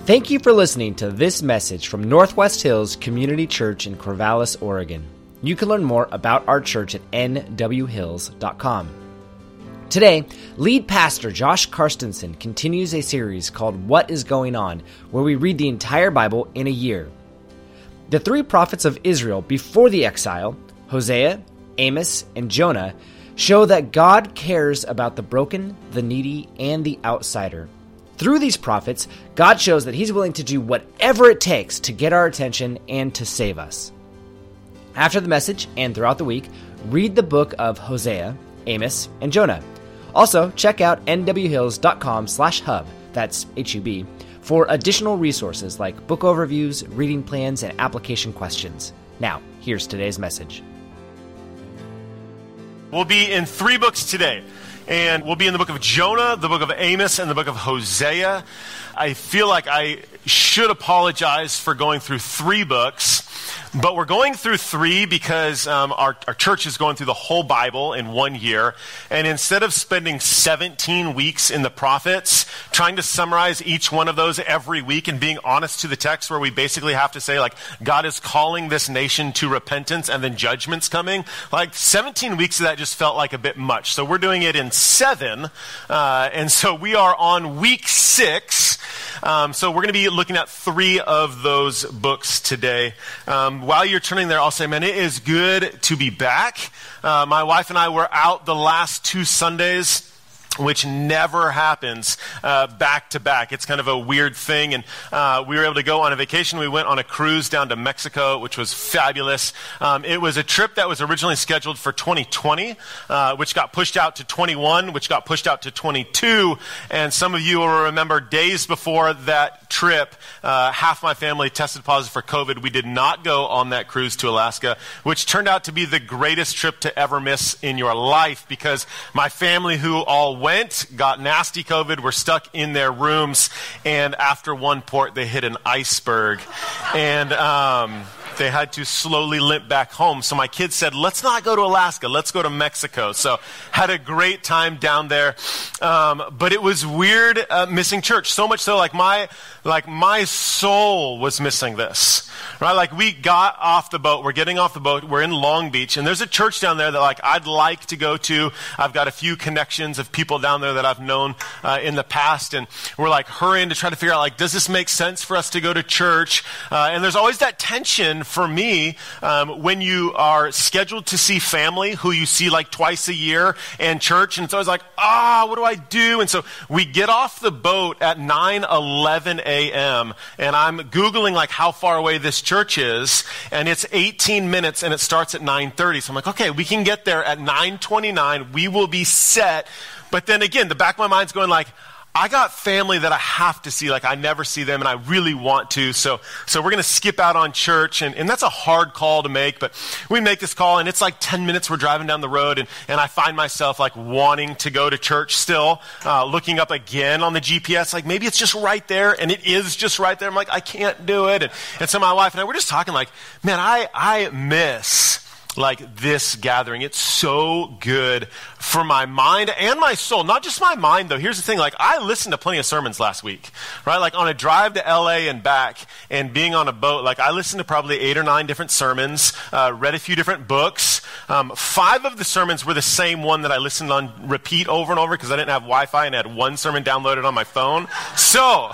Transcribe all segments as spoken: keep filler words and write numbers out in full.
Thank you for listening to this message from Northwest Hills Community Church in Corvallis, Oregon. You can learn more about our church at n w hills dot com. Today, lead pastor Josh Karstensen continues a series called What is Going On, where we read the entire Bible in a year. The three prophets of Israel before the exile, Hosea, Amos, and Jonah, show that God cares about the broken, the needy, and the outsider. Through these prophets, God shows that He's willing to do whatever it takes to get our attention and to save us. After the message and throughout the week, read the book of Hosea, Amos, and Jonah. Also, check out n w hills dot com slash hub, that's H U B, for additional resources like book overviews, reading plans, and application questions. Now, here's today's message. We'll be in three books today. And we'll be in the book of Jonah, the book of Amos, and the book of Hosea. I feel like I should apologize for going through three books, but we're going through three because um, our, our church is going through the whole Bible in one year. And instead of spending seventeen weeks in the prophets, trying to summarize each one of those every week and being honest to the text where we basically have to say, like, God is calling this nation to repentance and then judgment's coming, like seventeen weeks of that just felt like a bit much. So we're doing it in seven. Uh, and so we are on week six. Um, so we're going to be looking at three of those books today. Um, while you're turning there, I'll say, man, it is good to be back. Uh, my wife and I were out the last two Sundays, which never happens uh, back to back. It's kind of a weird thing. And uh, we were able to go on a vacation. We went on a cruise down to Mexico, which was fabulous. Um, it was a trip that was originally scheduled for twenty twenty, uh, which got pushed out to twenty-one, which got pushed out to twenty-two. And some of you will remember days before that trip, uh, half my family tested positive for COVID. We did not go on that cruise to Alaska, which turned out to be the greatest trip to ever miss in your life because my family, who all went, got nasty COVID, were stuck in their rooms, and after one port, they hit an iceberg, and um, they had to slowly limp back home. So my kids said, let's not go to Alaska, let's go to Mexico. So had a great time down there, um, but it was weird uh, missing church, so much so like my like my soul was missing this, right? Like we got off the boat, we're getting off the boat, we're in Long Beach, and there's a church down there that like I'd like to go to. I've got a few connections of people down there that I've known uh, in the past, and we're like hurrying to try to figure out, like, does this make sense for us to go to church? Uh, and there's always that tension for me um, when you are scheduled to see family who you see like twice a year and church, and it's always like, ah, what do I do? And so we get off the boat at nine eleven a.m. and I'm Googling like how far away this church is, and it's eighteen minutes and it starts at nine thirty. So I'm like, okay, we can get there at nine twenty-nine. We will be set. But then again, the back of my mind's going like, I got family that I have to see, like I never see them and I really want to. So so we're going to skip out on church, and, and that's a hard call to make, but we make this call and it's like ten minutes we're driving down the road, and, and I find myself like wanting to go to church still, uh, looking up again on the G P S, like maybe it's just right there, and it is just right there. I'm like, I can't do it. And, and so my wife and I, we're just talking like, man, I, I miss like this gathering. It's so good for my mind and my soul. Not just my mind, though. Here's the thing. Like, I listened to plenty of sermons last week, right? Like, on a drive to L A and back and being on a boat, like, I listened to probably eight or nine different sermons, uh, read a few different books. Um, five of the sermons were the same one that I listened on repeat over and over because I didn't have Wi-Fi and I had one sermon downloaded on my phone. So,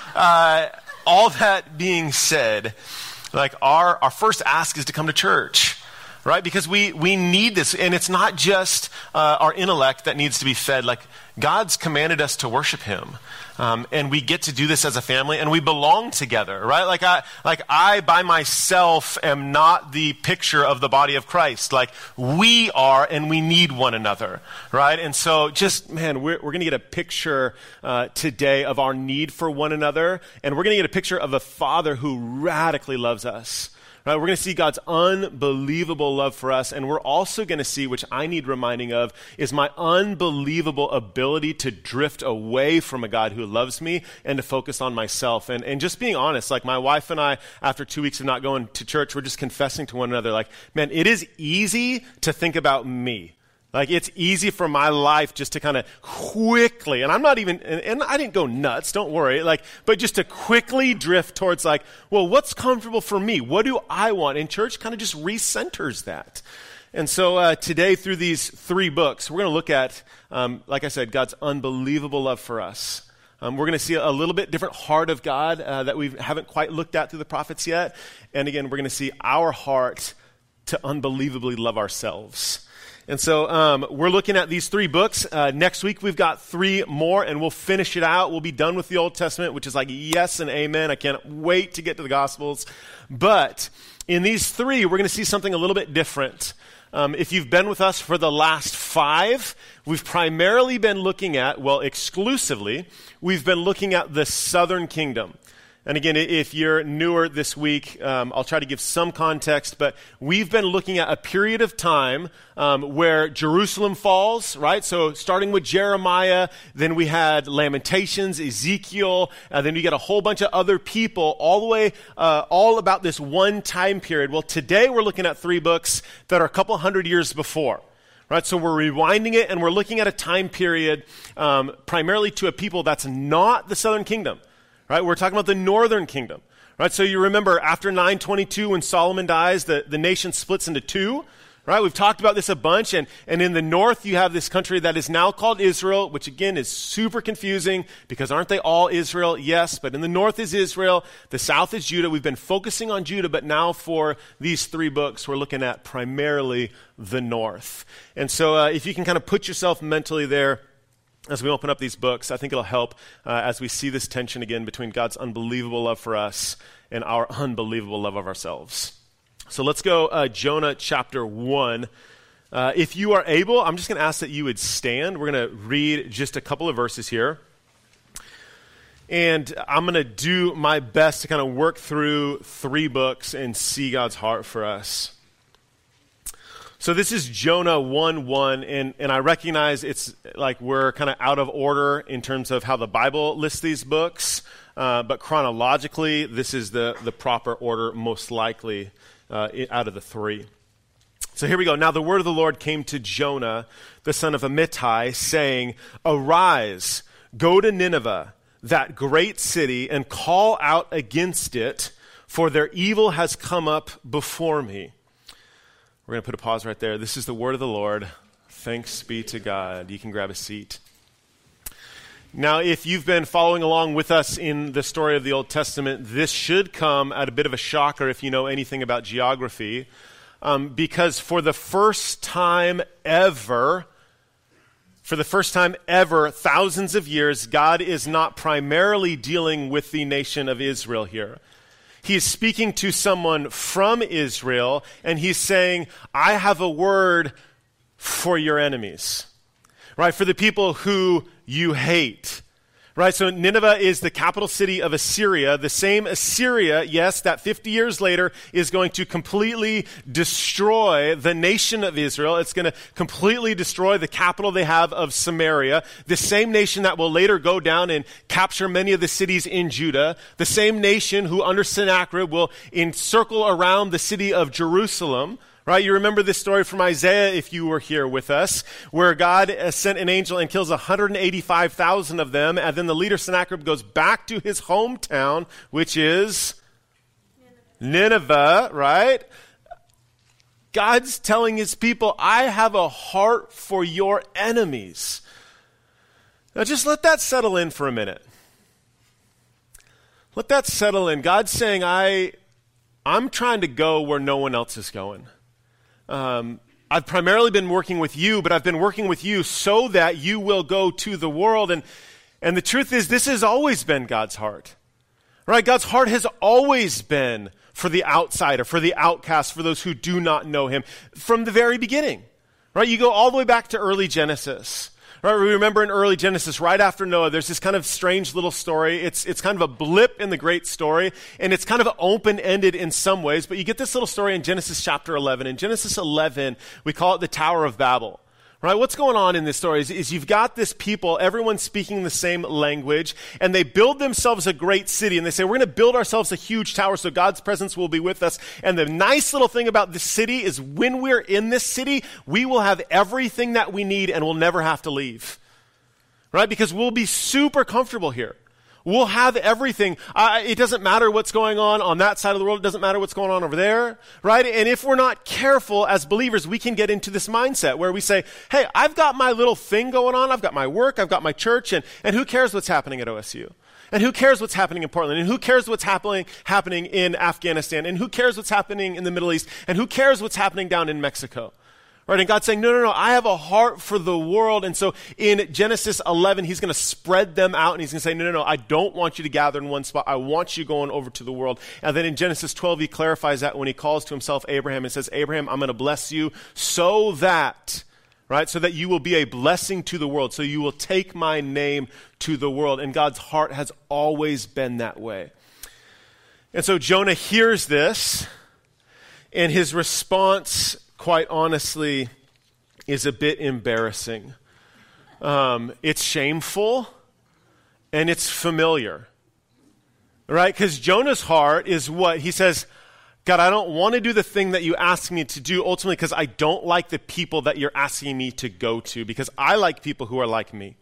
uh, all that being said, like, our, our first ask is to come to church. Right? Because we, we need this. And it's not just uh, our intellect that needs to be fed. Like, God's commanded us to worship Him. Um, and we get to do this as a family, and we belong together, right? Like I, like I by myself am not the picture of the body of Christ. Like we are, and we need one another, right? And so just, man, we're, we're going to get a picture uh, today of our need for one another, and we're going to get a picture of a Father who radically loves us. Right, we're going to see God's unbelievable love for us, and we're also going to see, which I need reminding of, is my unbelievable ability to drift away from a God who loves me and to focus on myself. And, and just being honest, like my wife and I, after two weeks of not going to church, we're just confessing to one another, like, man, it is easy to think about me. Like, it's easy for my life just to kind of quickly, and I'm not even, and, and I didn't go nuts, don't worry, like, but just to quickly drift towards like, well, what's comfortable for me? What do I want? And church kind of just recenters that. And so uh, today, through these three books, we're going to look at, um, like I said, God's unbelievable love for us. Um, we're going to see a little bit different heart of God uh, that we haven't quite looked at through the prophets yet. And again, we're going to see our heart to unbelievably love ourselves. And so um, we're looking at these three books. Uh, next week, we've got three more, and we'll finish it out. We'll be done with the Old Testament, which is like yes and amen. I can't wait to get to the Gospels. But in these three, we're going to see something a little bit different. Um, if you've been with us for the last five, we've primarily been looking at, well, exclusively, we've been looking at the southern kingdom. And again, if you're newer this week, um, I'll try to give some context, but we've been looking at a period of time um, where Jerusalem falls, right? So starting with Jeremiah, then we had Lamentations, Ezekiel, and then you get a whole bunch of other people all the way, uh, all about this one time period. Well, today we're looking at three books that are a couple hundred years before. Right, so we're rewinding it, and we're looking at a time period um, primarily to a people that's not the southern kingdom. Right, we're talking about the northern kingdom. Right, so you remember after nine twenty-two when Solomon dies, the, the nation splits into two. Right, we've talked about this a bunch, and, and in the north you have this country that is now called Israel, which again is super confusing because aren't they all Israel? Yes, but in the north is Israel, the south is Judah. We've been focusing on Judah, but now for these three books we're looking at primarily the north. And so uh, if you can kind of put yourself mentally there, as we open up these books, I think it'll help uh, as we see this tension again between God's unbelievable love for us and our unbelievable love of ourselves. So let's go uh, Jonah chapter one. Uh, if you are able, I'm just going to ask that you would stand. We're going to read just a couple of verses here. And I'm going to do my best to kind of work through three books and see God's heart for us. So this is Jonah one one, and, and I recognize it's like we're kind of out of order in terms of how the Bible lists these books, uh, but chronologically, this is the, the proper order most likely uh, out of the three. So here we go. Now the word of the Lord came to Jonah, the son of Amittai, saying, "Arise, go to Nineveh, that great city, and call out against it, for their evil has come up before me." We're going to put a pause right there. This is the word of the Lord. Thanks be to God. You can grab a seat. Now, if you've been following along with us in the story of the Old Testament, this should come at a bit of a shocker if you know anything about geography, um, because for the first time ever, for the first time ever, thousands of years, God is not primarily dealing with the nation of Israel here. He's speaking to someone from Israel, and he's saying, I have a word for your enemies, right? For the people who you hate, right? So Nineveh is the capital city of Assyria. The same Assyria, yes, that fifty years later is going to completely destroy the nation of Israel. It's going to completely destroy the capital they have of Samaria. The same nation that will later go down and capture many of the cities in Judah. The same nation who under Sennacherib will encircle around the city of Jerusalem. Right, you remember this story from Isaiah if you were here with us, where God sent an angel and kills one hundred eighty-five thousand of them, and then the leader Sennacherib goes back to his hometown, which is Nineveh, Nineveh, right? God's telling his people, I have a heart for your enemies. Now just let that settle in for a minute. Let that settle in. God's saying, I, I'm trying to go where no one else is going. Um, I've primarily been working with you, but I've been working with you so that you will go to the world. And, and the truth is, this has always been God's heart. Right? God's heart has always been for the outsider, for the outcast, for those who do not know him from the very beginning. Right? You go all the way back to early Genesis. Right, we remember in early Genesis, right after Noah, there's this kind of strange little story. It's it's kind of a blip in the great story, and it's kind of open-ended in some ways, but you get this little story in Genesis chapter eleven. In Genesis eleven, we call it the Tower of Babel. Right? What's going on in this story is, is you've got this people, everyone speaking the same language, and they build themselves a great city, and they say, we're going to build ourselves a huge tower so God's presence will be with us. And the nice little thing about this city is when we're in this city, we will have everything that we need and we'll never have to leave. Right? Because we'll be super comfortable here. We'll have everything. Uh, it doesn't matter what's going on on that side of the world. It doesn't matter what's going on over there, right? And if we're not careful as believers, we can get into this mindset where we say, hey, I've got my little thing going on. I've got my work. I've got my church. And, and who cares what's happening at O S U? And who cares what's happening in Portland? And who cares what's happening happening in Afghanistan? And who cares what's happening in the Middle East? And who cares what's happening down in Mexico? Right, and God's saying, no, no, no, I have a heart for the world. And so in Genesis eleven, he's going to spread them out, and he's going to say, no, no, no, I don't want you to gather in one spot. I want you going over to the world. And then in Genesis twelve, he clarifies that when he calls to himself Abraham and says, Abraham, I'm going to bless you so that, right, so that you will be a blessing to the world, so you will take my name to the world. And God's heart has always been that way. And so Jonah hears this, and his response, quite honestly, is a bit embarrassing. Um, it's shameful and it's familiar, right? Because Jonah's heart is what? He says, God, I don't want to do the thing that you ask me to do ultimately because I don't like the people that you're asking me to go to, because I like people who are like me.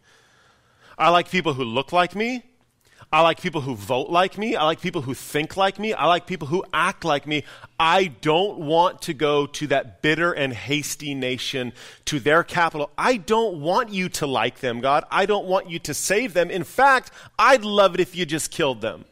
I like people who look like me. I like people who vote like me. I like people who think like me. I like people who act like me. I don't want to go to that bitter and hasty nation, to their capital. I don't want you to like them, God. I don't want you to save them. In fact, I'd love it if you just killed them.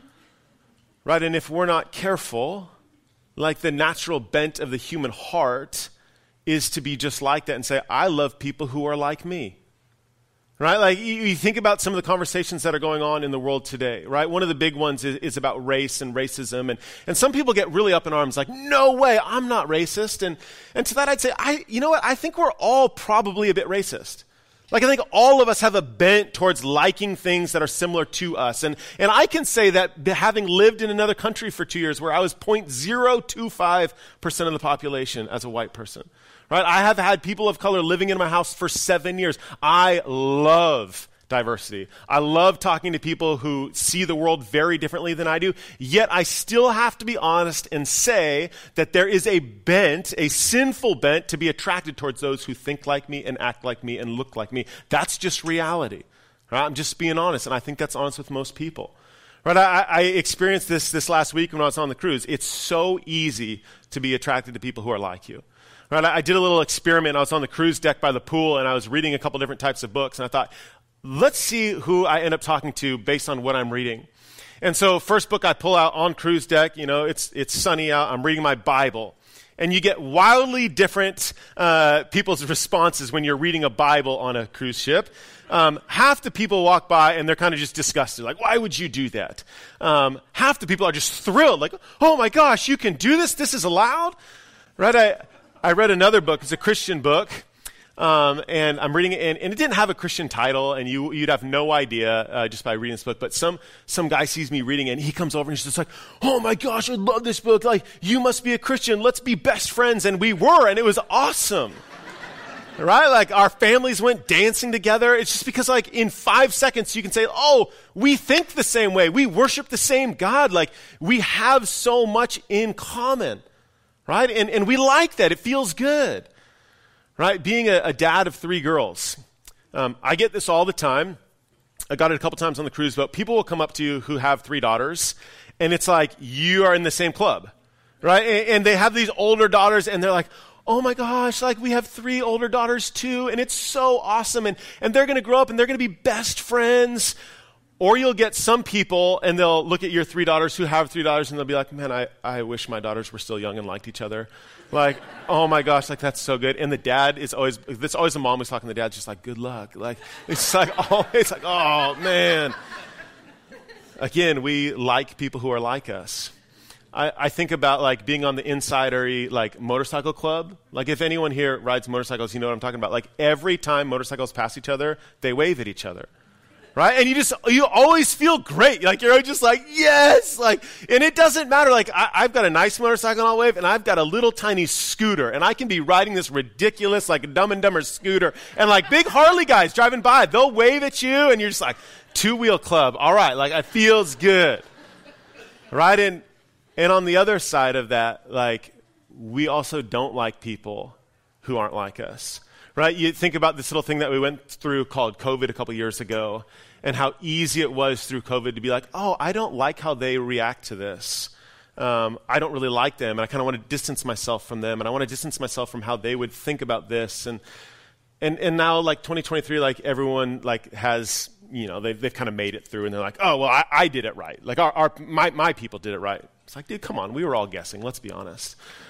Right? And if we're not careful, like the natural bent of the human heart is to be just like that and say, I love people who are like me. Right? Like you, you think about some of the conversations that are going on in the world today, right? One of the big ones is, is about race and racism. And, and some people get really up in arms like, no way, I'm not racist. And, and to that I'd say, I, you know what? I think we're all probably a bit racist. Like I think all of us have a bent towards liking things that are similar to us. And, and I can say that having lived in another country for two years where I was zero point zero two five percent of the population as a white person. Right? I have had people of color living in my house for seven years. I love diversity. I love talking to people who see the world very differently than I do. Yet I still have to be honest and say that there is a bent, a sinful bent, to be attracted towards those who think like me and act like me and look like me. That's just reality. Right? I'm just being honest, and I think that's honest with most people. Right? I, I experienced this this last week when I was on the cruise. It's so easy to be attracted to people who are like you. Right, I did a little experiment. I was on the cruise deck by the pool, and I was reading a couple different types of books, and I thought, let's see who I end up talking to based on what I'm reading. And so first book I pull out on cruise deck, you know, it's it's sunny out, I'm reading my Bible. And you get wildly different uh, people's responses when you're reading a Bible on a cruise ship. Um, half the people walk by and they're kind of just disgusted. Like, why would you do that? Um, half the people are just thrilled. Like, oh my gosh, you can do this? This is allowed? Right? I... I read another book. It's a Christian book, um, and I'm reading it, and, and it didn't have a Christian title, and you, you'd have no idea uh, just by reading this book, but some some guy sees me reading it, and he comes over, and he's just like, oh my gosh, I love this book. Like, you must be a Christian. Let's be best friends, and we were, and it was awesome. Right? Like, our families went dancing together. It's just because, like, in five seconds, you can say, oh, we think the same way. We worship the same God. Like, we have so much in common. Right? And and we like that. It feels good. Right? Being a, a dad of three girls. Um, I get this all the time. I got it a couple times on the cruise boat. People will come up to you who have three daughters, and it's like you are in the same club. Right? And, and they have these older daughters, and they're like, oh my gosh, like we have three older daughters too, and it's so awesome. And, and they're going to grow up, and they're going to be best friends. Or you'll get some people, and they'll look at your three daughters who have three daughters, and they'll be like, man, I, I wish my daughters were still young and liked each other. Like, oh my gosh, like that's so good. And the dad is always, it's always the mom who's talking, the dad's just like, good luck. Like, it's like always like, oh man. Again, we like people who are like us. I, I think about like being on the insidery like motorcycle club. Like if anyone here rides motorcycles, you know what I'm talking about. Like every time motorcycles pass each other, they wave at each other. right? And you just, you always feel great. Like, you're just like, yes! Like, and it doesn't matter. Like, I, I've got a nice motorcycle on wave, and I've got a little tiny scooter, and I can be riding this ridiculous, like, Dumb and Dumber scooter, and, like, big Harley guys driving by, they'll wave at you, and you're just like, two-wheel club. All right, like, it feels good. Right? And, and on the other side of that, like, we also don't like people who aren't like us. Right? You think about this little thing that we went through called COVID a couple years ago, and how easy it was through COVID to be like, oh, I don't like how they react to this. Um, I don't really like them, and I kind of want to distance myself from them, and I want to distance myself from how they would think about this. And and and now, like, twenty twenty-three, like, everyone, like, has, you know, they've, they've kind of made it through, and they're like, oh, well, I, I did it right. Like, our, our my, my people did it right. It's like, dude, come on, we were all guessing. Let's be honest.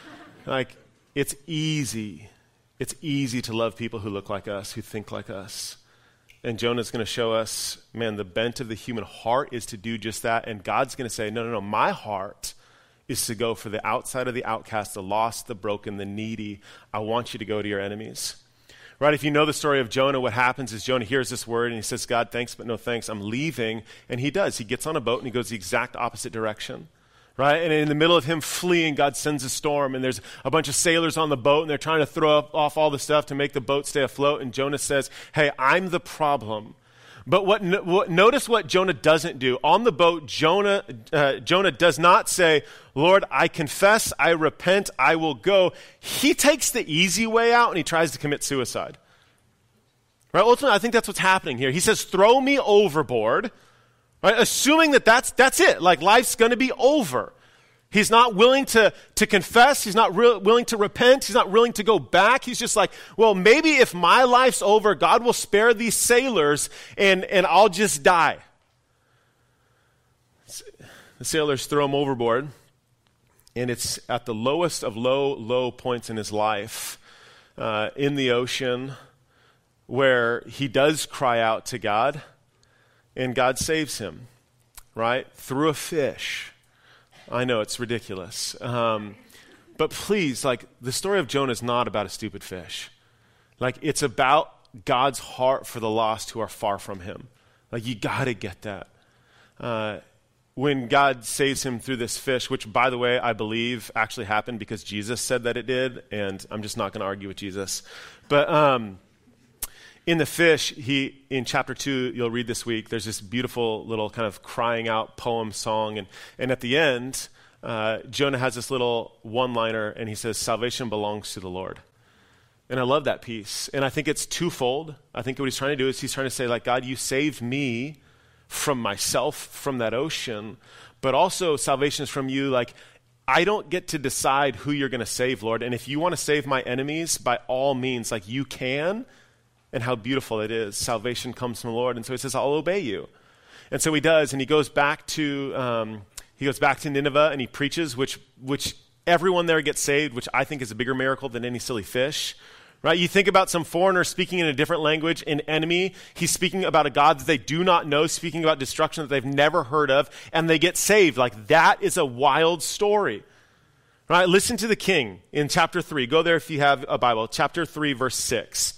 Like, it's easy. It's easy to love people who look like us, who think like us. And Jonah's going to show us, man, the bent of the human heart is to do just that. And God's going to say, no, no, no, my heart is to go for the outside of the outcast, the lost, the broken, the needy. I want you to go to your enemies. Right? If you know the story of Jonah, what happens is Jonah hears this word and he says, God, thanks, but no thanks. I'm leaving. And he does. He gets on a boat and he goes the exact opposite direction. Right? And in the middle of him fleeing, God sends a storm, and there's a bunch of sailors on the boat, and they're trying to throw up, off all the stuff to make the boat stay afloat. And Jonah says, hey, I'm the problem. But what, what notice what Jonah doesn't do. On the boat, Jonah, uh, Jonah does not say, Lord, I confess, I repent, I will go. He takes the easy way out, and he tries to commit suicide. Right? Ultimately, I think that's what's happening here. He says, throw me overboard. Right? Assuming that that's, that's it, like life's going to be over. He's not willing to, to confess. He's not re- willing to repent. He's not willing to go back. He's just like, well, maybe if my life's over, God will spare these sailors and, and I'll just die. The sailors throw him overboard, and it's at the lowest of low, low points in his life, uh, in the ocean, where he does cry out to God. And God saves him, right? Through a fish. I know, it's ridiculous. Um, but please, like, the story of Jonah is not about a stupid fish. Like, it's about God's heart for the lost who are far from him. Like, you got to get that. Uh, when God saves him through this fish, which, by the way, I believe actually happened because Jesus said that it did, and I'm just not going to argue with Jesus. But um in the fish, he in chapter two, you'll read this week, there's this beautiful little kind of crying out poem song. And, and at the end, uh, Jonah has this little one-liner, and he says, salvation belongs to the Lord. And I love that piece. And I think it's twofold. I think what he's trying to do is he's trying to say, like, God, you saved me from myself, from that ocean. But also salvation is from you. Like, I don't get to decide who you're going to save, Lord. And if you want to save my enemies, by all means, like, you can. And how beautiful it is. Salvation comes from the Lord. And so he says, I'll obey you. And so he does. And he goes back to um, he goes back to Nineveh and he preaches, which which everyone there gets saved, which I think is a bigger miracle than any silly fish. Right? You think about some foreigner speaking in a different language, an enemy. He's speaking about a God that they do not know, speaking about destruction that they've never heard of, and they get saved. Like, that is a wild story. Right? Listen to the king in chapter three. Go there if you have a Bible. Chapter three, verse six.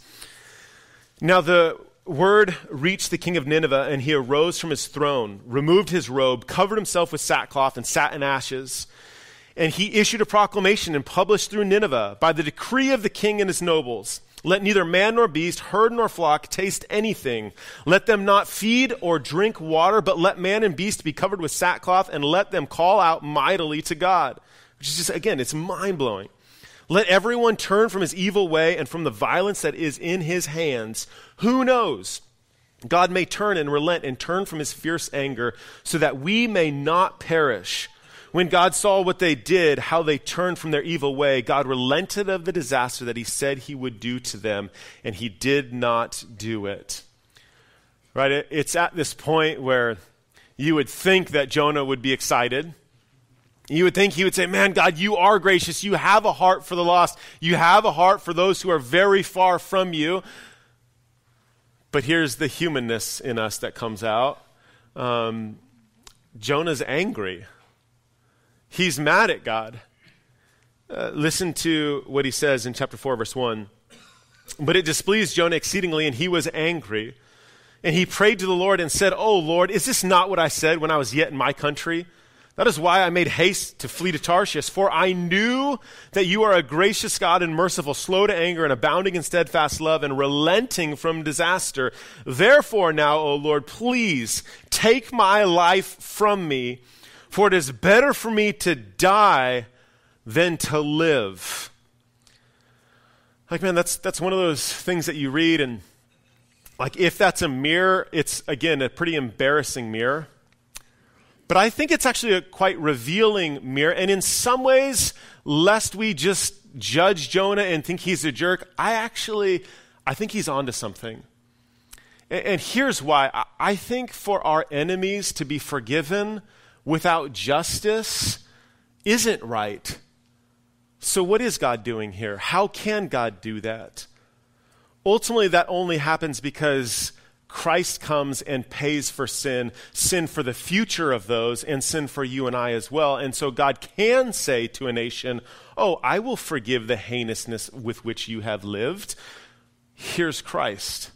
Now the word reached the king of Nineveh, and he arose from his throne, removed his robe, covered himself with sackcloth, and sat in ashes. And he issued a proclamation and published through Nineveh, by the decree of the king and his nobles, let neither man nor beast, herd nor flock taste anything. Let them not feed or drink water, but let man and beast be covered with sackcloth, and let them call out mightily to God. Which is just, again, it's mind-blowing. Let everyone turn from his evil way and from the violence that is in his hands. Who knows? God may turn and relent and turn from his fierce anger so that we may not perish. When God saw what they did, how they turned from their evil way, God relented of the disaster that he said he would do to them, and he did not do it. Right? It's at this point where you would think that Jonah would be excited. You would think he would say, man, God, you are gracious. You have a heart for the lost. You have a heart for those who are very far from you. But here's the humanness in us that comes out. Um, Jonah's angry. He's mad at God. Uh, listen to what he says in chapter four, verse one. But it displeased Jonah exceedingly, and he was angry. And he prayed to the Lord and said, "Oh Lord, is this not what I said when I was yet in my country? That is why I made haste to flee to Tarshish, for I knew that you are a gracious God and merciful, slow to anger and abounding in steadfast love and relenting from disaster. Therefore now, O Lord, please take my life from me, for it is better for me to die than to live." Like, man, that's that's one of those things that you read, and like, if that's a mirror, it's, again, a pretty embarrassing mirror. But I think it's actually a quite revealing mirror. And in some ways, lest we just judge Jonah and think he's a jerk, I actually, I think he's onto something. And, and here's why. I, I think for our enemies to be forgiven without justice isn't right. So what is God doing here? How can God do that? Ultimately, that only happens because Christ comes and pays for sin, sin for the future of those, and sin for you and I as well. And so God can say to a nation, "Oh, I will forgive the heinousness with which you have lived. Here's Christ."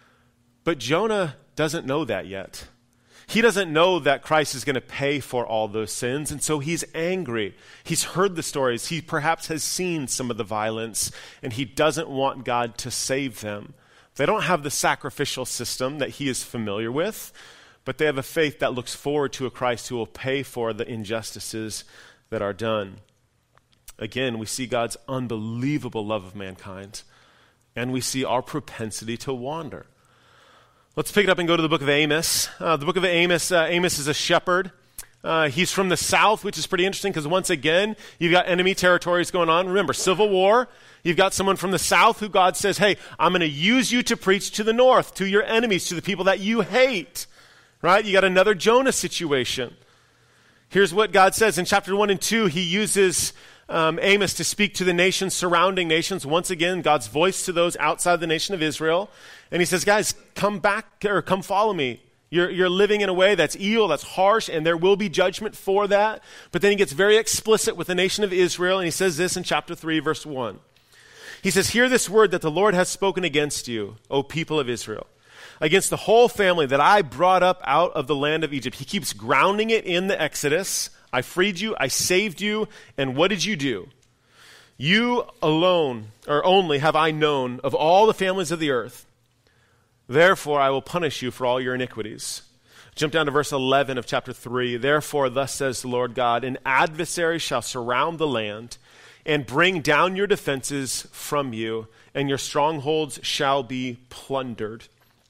But Jonah doesn't know that yet. He doesn't know that Christ is going to pay for all those sins, and so he's angry. He's heard the stories. He perhaps has seen some of the violence, and he doesn't want God to save them. They don't have the sacrificial system that he is familiar with, but they have a faith that looks forward to a Christ who will pay for the injustices that are done. Again, we see God's unbelievable love of mankind, and we see our propensity to wander. Let's pick it up and go to the book of Amos. Uh, the book of Amos, uh, Amos is a shepherd. Uh, he's from the south, which is pretty interesting because once again, you've got enemy territories going on. Remember, civil war. You've got someone from the south who God says, "Hey, I'm going to use you to preach to the north, to your enemies, to the people that you hate." Right? You got another Jonah situation. Here's what God says in chapter one and two. He uses um, Amos to speak to the nations, surrounding nations. Once again, God's voice to those outside the nation of Israel. And he says, "Guys, come back or come follow me. You're, you're living in a way that's evil, that's harsh, and there will be judgment for that." But then he gets very explicit with the nation of Israel, and he says this in chapter three, verse one. He says, "Hear this word that the Lord has spoken against you, O people of Israel, against the whole family that I brought up out of the land of Egypt." He keeps grounding it in the Exodus. I freed you, I saved you, and what did you do? "You alone, or only, have I known of all the families of the earth. Therefore, I will punish you for all your iniquities." Jump down to verse eleven of chapter three. "Therefore, thus says the Lord God, an adversary shall surround the land and bring down your defenses from you, and your strongholds shall be plundered."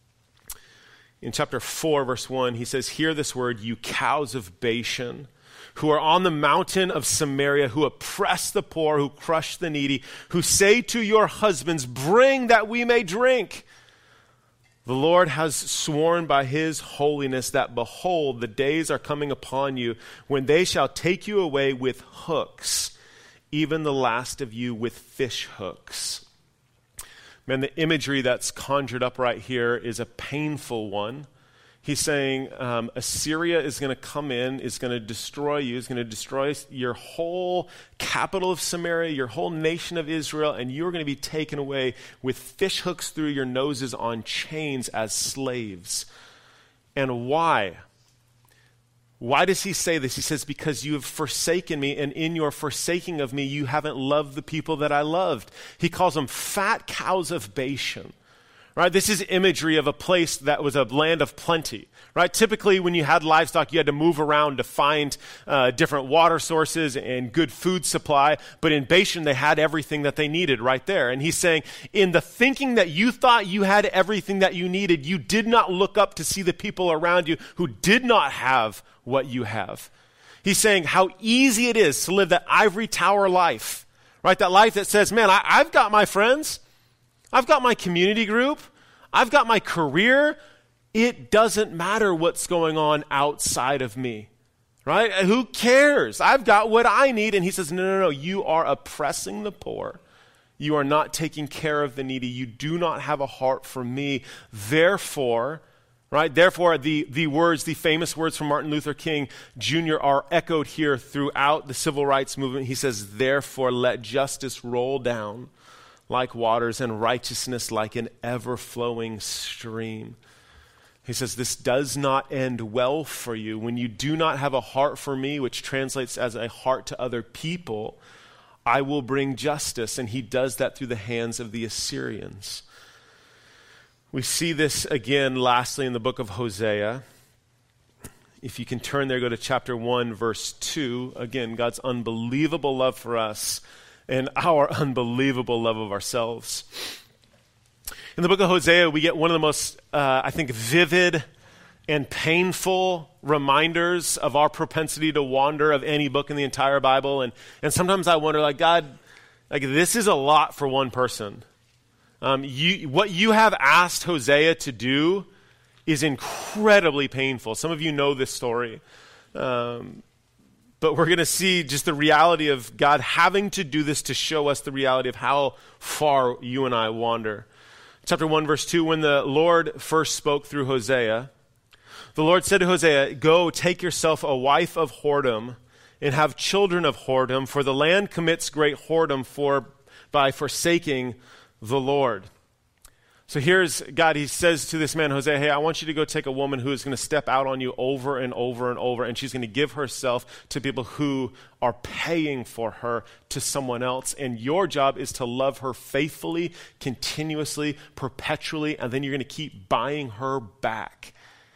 In chapter four, verse one, he says, "Hear this word, you cows of Bashan, who are on the mountain of Samaria, who oppress the poor, who crush the needy, who say to your husbands, 'Bring that we may drink.' The Lord has sworn by his holiness that, behold, the days are coming upon you when they shall take you away with hooks, even the last of you with fish hooks." Man, the imagery that's conjured up right here is a painful one. He's saying um, Assyria is going to come in, is going to destroy you, is going to destroy your whole capital of Samaria, your whole nation of Israel, and you're going to be taken away with fish hooks through your noses on chains as slaves. And why? Why does he say this? He says, "Because you have forsaken me, and in your forsaking of me, you haven't loved the people that I loved." He calls them fat cows of Bashan. Right? This is imagery of a place that was a land of plenty. Right? Typically, when you had livestock, you had to move around to find uh, different water sources and good food supply. But in Bashan, they had everything that they needed right there. And he's saying, in the thinking that you thought you had everything that you needed, you did not look up to see the people around you who did not have what you have. He's saying how easy it is to live that ivory tower life. Right? That life that says, man, I, I've got my friends. I've got my community group. I've got my career. It doesn't matter what's going on outside of me, right? Who cares? I've got what I need. And he says, no, no, no, you are oppressing the poor. You are not taking care of the needy. You do not have a heart for me. Therefore, right? Therefore, the, the words, the famous words from Martin Luther King Junior are echoed here throughout the civil rights movement. He says, therefore, let justice roll down like waters and righteousness like an ever-flowing stream. He says, this does not end well for you. When you do not have a heart for me, which translates as a heart to other people, I will bring justice. And he does that through the hands of the Assyrians. We see this again, lastly, in the book of Hosea. If you can turn there, go to chapter one, verse two. Again, God's unbelievable love for us and our unbelievable love of ourselves. In the book of Hosea, we get one of the most, uh, I think, vivid and painful reminders of our propensity to wander of any book in the entire Bible. And, and sometimes I wonder, like, God, like this is a lot for one person. Um, you, what you have asked Hosea to do is incredibly painful. Some of you know this story. Um, but we're going to see just the reality of God having to do this to show us the reality of how far you and I wander. Chapter one, verse two, when the Lord first spoke through Hosea, the Lord said to Hosea, go, take yourself a wife of whoredom and have children of whoredom, for the land commits great whoredom for, by forsaking the Lord. So here's God, he says to this man, Hosea, hey, I want you to go take a woman who is going to step out on you over and over and over, and she's going to give herself to people who are paying for her to someone else. And your job is to love her faithfully, continuously, perpetually, and then you're going to keep buying her back.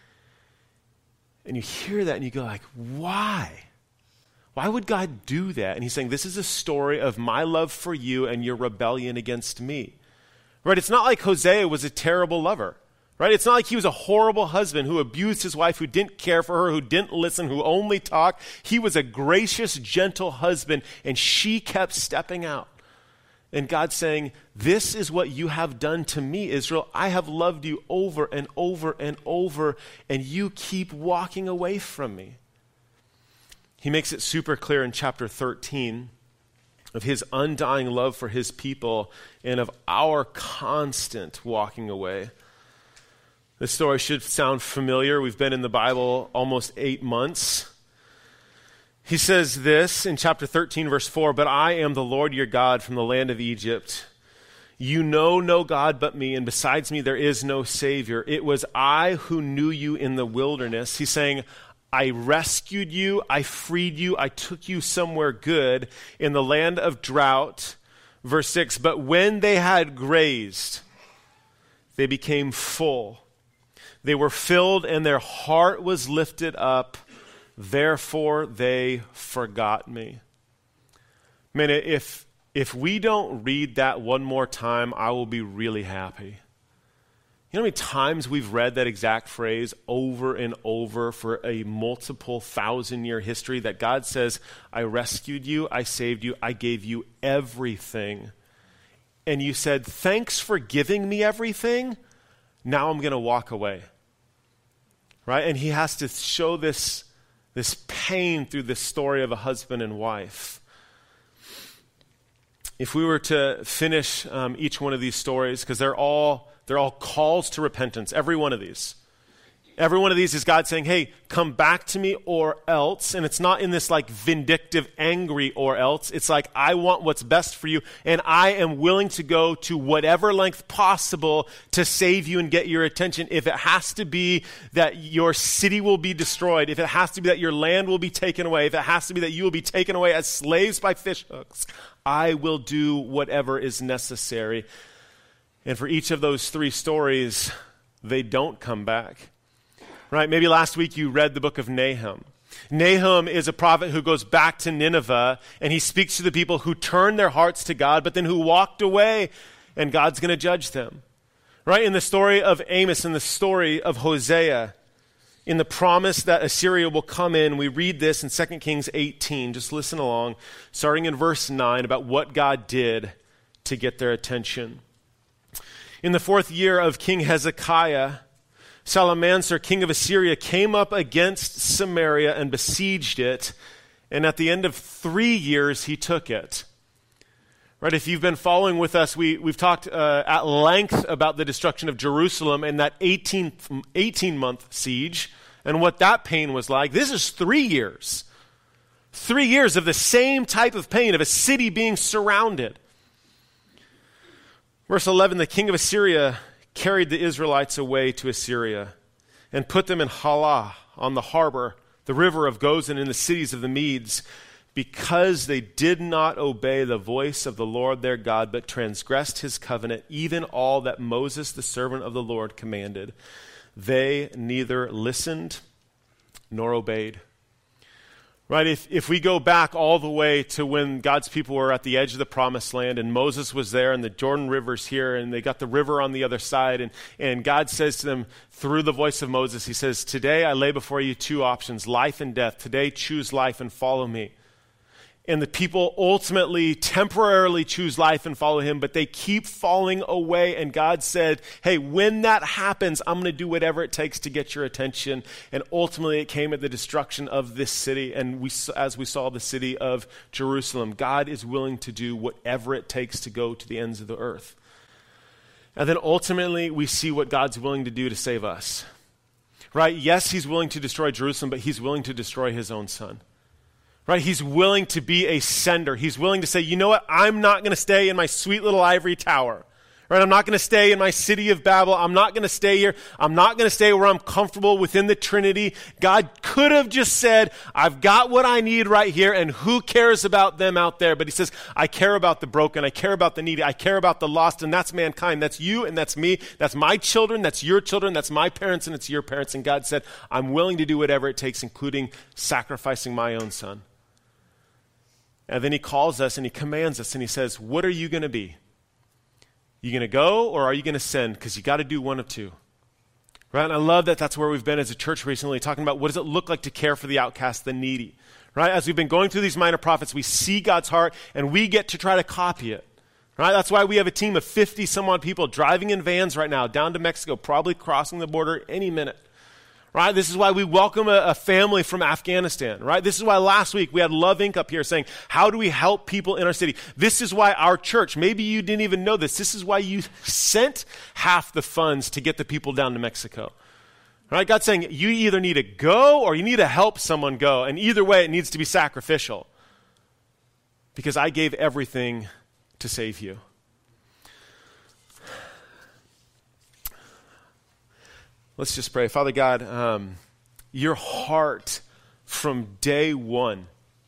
And you hear that and you go like, why? Why would God do that? And he's saying, this is a story of my love for you and your rebellion against me. Right? It's not like Hosea was a terrible lover. Right? It's not like he was a horrible husband who abused his wife, who didn't care for her, who didn't listen, who only talked. He was a gracious, gentle husband, and she kept stepping out. And God's saying, this is what you have done to me, Israel. I have loved you over and over and over, and you keep walking away from me. He makes it super clear in chapter thirteen of his undying love for his people and of our constant walking away. This story should sound familiar. We've been in the Bible almost eight months. He says this in chapter thirteen, verse four, but I am the Lord your God from the land of Egypt. You know no God but me, and besides me there is no Savior. It was I who knew you in the wilderness. He's saying, I rescued you, I freed you, I took you somewhere good in the land of drought. Verse six, but when they had grazed, they became full. They were filled and their heart was lifted up. Therefore they forgot me. Man, if, if we don't read that one more time, I will be really happy. You know how many times we've read that exact phrase over and over for a multiple thousand year history that God says, I rescued you, I saved you, I gave you everything. And you said, thanks for giving me everything. Now I'm going to walk away. Right? And he has to show this, this pain through the story of a husband and wife. If we were to finish um, each one of these stories, because they're all They're all calls to repentance, every one of these. Every one of these is God saying, hey, come back to me or else. And it's not in this like vindictive, angry or else. It's like, I want what's best for you, and I am willing to go to whatever length possible to save you and get your attention. If it has to be that your city will be destroyed, if it has to be that your land will be taken away, if it has to be that you will be taken away as slaves by fishhooks, I will do whatever is necessary. And for each of those three stories, they don't come back. Right? Maybe last week you read the book of Nahum. Nahum is a prophet who goes back to Nineveh, and he speaks to the people who turned their hearts to God, but then who walked away, and God's going to judge them. Right? In the story of Amos, in the story of Hosea, in the promise that Assyria will come in, we read this in Second Kings eighteen. Just listen along, starting in verse nine, about what God did to get their attention. In the fourth year of King Hezekiah, Salmanasar, king of Assyria, came up against Samaria and besieged it. And at the end of three years, he took it. Right? If you've been following with us, we, we've talked uh, at length about the destruction of Jerusalem and that eighteen-month siege and what that pain was like. This is three years. Three years of the same type of pain of a city being surrounded. Verse eleven, the king of Assyria carried the Israelites away to Assyria, and put them in Halah on the harbor, the river of Gozan, in the cities of the Medes, because they did not obey the voice of the Lord their God, but transgressed his covenant, even all that Moses, the servant of the Lord, commanded. They neither listened nor obeyed. Right, if, if we go back all the way to when God's people were at the edge of the promised land and Moses was there and the Jordan River's here and they got the river on the other side, and, and God says to them through the voice of Moses, he says, today I lay before you two options, life and death. Today choose life and follow me. And the people ultimately, temporarily choose life and follow him, but they keep falling away. And God said, hey, when that happens, I'm going to do whatever it takes to get your attention. And ultimately, it came at the destruction of this city. And we, as we saw the city of Jerusalem, God is willing to do whatever it takes to go to the ends of the earth. And then ultimately, we see what God's willing to do to save us. Right? Yes, he's willing to destroy Jerusalem, but he's willing to destroy his own son. Right? He's willing to be a sender. He's willing to say, you know what? I'm not going to stay in my sweet little ivory tower. Right? I'm not going to stay in my city of Babel. I'm not going to stay here. I'm not going to stay where I'm comfortable within the Trinity. God could have just said, I've got what I need right here, and who cares about them out there? But he says, I care about the broken. I care about the needy. I care about the lost, and that's mankind. That's you, and that's me. That's my children. That's your children. That's my parents, and it's your parents. And God said, I'm willing to do whatever it takes, including sacrificing my own son. And then he calls us and he commands us and he says, what are you going to be? You going to go or are you going to send? Because you got to do one of two. Right? And I love that that's where we've been as a church recently, talking about what does it look like to care for the outcast, the needy. Right? As we've been going through these minor prophets, we see God's heart and we get to try to copy it. Right? That's why we have a team of fifty some odd people driving in vans right now down to Mexico, probably crossing the border any minute. Right? This is why we welcome a, a family from Afghanistan, right? This is why last week we had Love Incorporated up here saying, how do we help people in our city? This is why our church, maybe you didn't even know this, this is why you sent half the funds to get the people down to Mexico. Right? God's saying you either need to go or you need to help someone go. And either way, it needs to be sacrificial. Because I gave everything to save you. Let's just pray. Father God, um, your heart from day one,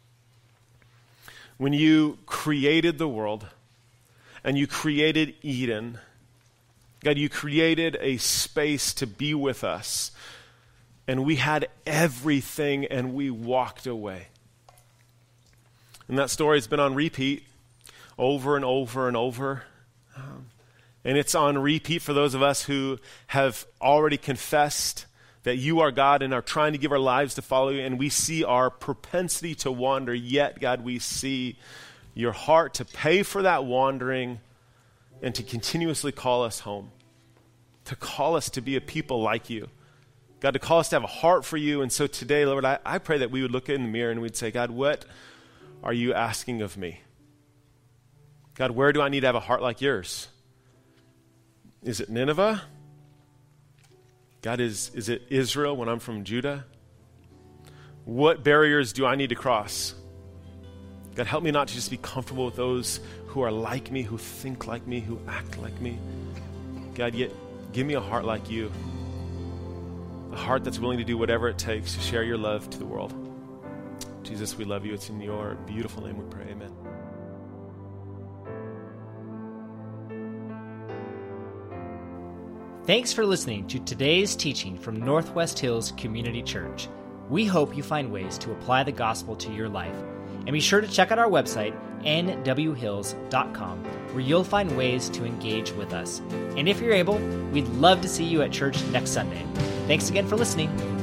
when you created the world and you created Eden, God, you created a space to be with us, and we had everything and we walked away. And that story has been on repeat over and over and over. Um, And it's on repeat for those of us who have already confessed that you are God and are trying to give our lives to follow you. And we see our propensity to wander. Yet, God, we see your heart to pay for that wandering and to continuously call us home. To call us to be a people like you. God, to call us to have a heart for you. And so today, Lord, I, I pray that we would look in the mirror and we'd say, God, what are you asking of me? God, where do I need to have a heart like yours? Is it Nineveh? God, is, is it Israel when I'm from Judah? What barriers do I need to cross? God, help me not to just be comfortable with those who are like me, who think like me, who act like me. God, yet give me a heart like you. A heart that's willing to do whatever it takes to share your love to the world. Jesus, we love you. It's in your beautiful name we pray. Amen. Thanks for listening to today's teaching from Northwest Hills Community Church. We hope you find ways to apply the gospel to your life. And be sure to check out our website, N W hills dot com, where you'll find ways to engage with us. And if you're able, we'd love to see you at church next Sunday. Thanks again for listening.